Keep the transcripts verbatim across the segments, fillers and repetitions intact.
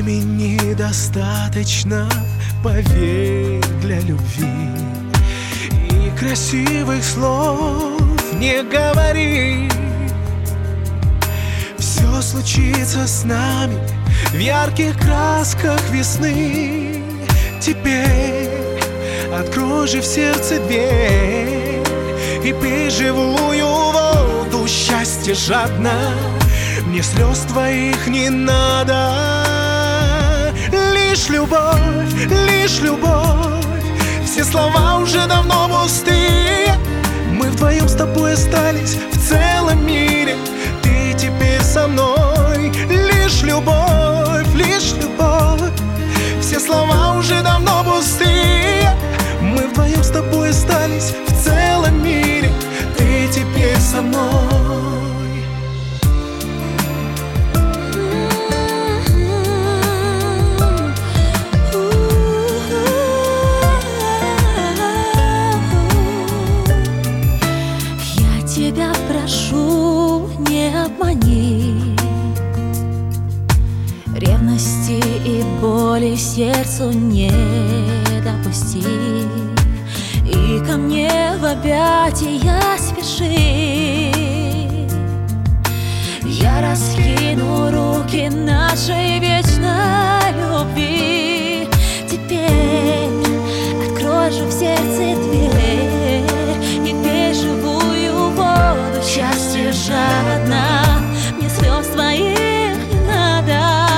Времени достаточно, поверь, для любви. И красивых слов не говори. Все случится с нами в ярких красках весны. Теперь открой же в сердце дверь и пей живую воду счастья жадно. Мне слез твоих не надо. Лишь любовь, лишь любовь. Все слова уже давно пустые. Мы вдвоем с тобой остались в целом мире. Ты теперь со мной. Лишь любовь, лишь любовь. Все слова уже давно пустые. Мы вдвоем с тобой остались в целом мире. Ты теперь со мной. Тебя прошу, не обмани. Ревности и боли сердцу не допусти. И ко мне в объятия спеши. Я раскину руки нашей вечной любви. Теперь открой же в сердце дверь и пей живую воду счастья жадно. Мне слез твоих не надо.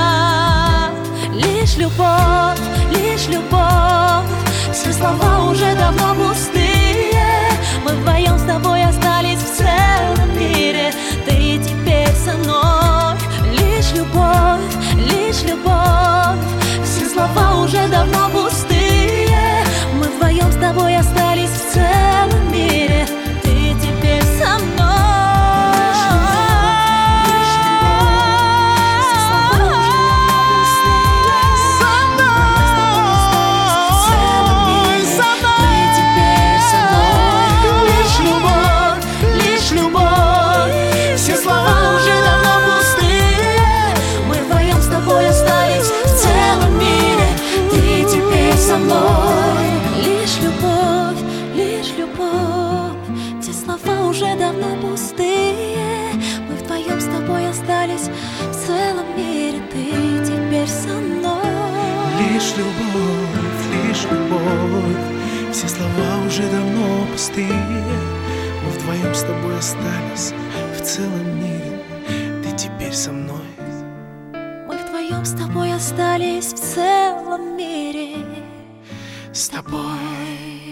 Лишь любовь, лишь любовь. Все слова уже давно пустые. Мы вдвоем с тобой остались в целом мире. Ты теперь со мной. Лишь любовь, лишь любовь. Все слова уже давно пустые. Мы вдвоем с тобой остались в целом мире. Ты теперь со мной. Лишь любовь, лишь любовь. Все слова уже давно пустые. Мы вдвоем с тобой остались в целом мире. Ты теперь со мной. Лишь любовь, лишь любовь. Все слова уже давно пустые. Мы вдвоем с тобой остались в целом мире. Ты теперь со мной. Мы вдвоем с тобой остались в целом мире. С тобой.